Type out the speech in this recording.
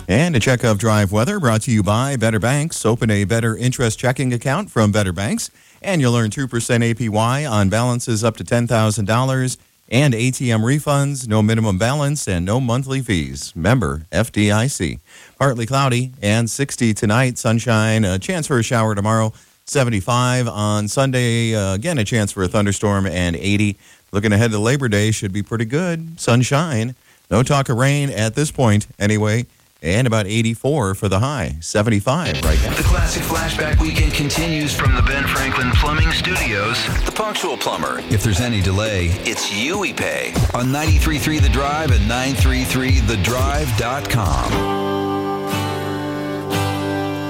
And a check of drive weather brought to you by Better Banks. Open a better interest checking account from Better Banks, and you'll earn 2% APY on balances up to $10,000 and ATM refunds, no minimum balance, and no monthly fees. Member FDIC. Partly cloudy and 60 tonight. Sunshine, a chance for a shower tomorrow. 75 on Sunday. Again, a chance for a thunderstorm, and 80. Looking ahead to Labor Day, should be pretty good. Sunshine. No talk of rain at this point, anyway. And about 84 for the high. 75 right now. The Classic Flashback Weekend continues from the Ben Franklin Plumbing Studios. The Punctual Plumber. If there's any delay, it's you we pay. On 93.3 The Drive and 933thedrive.com.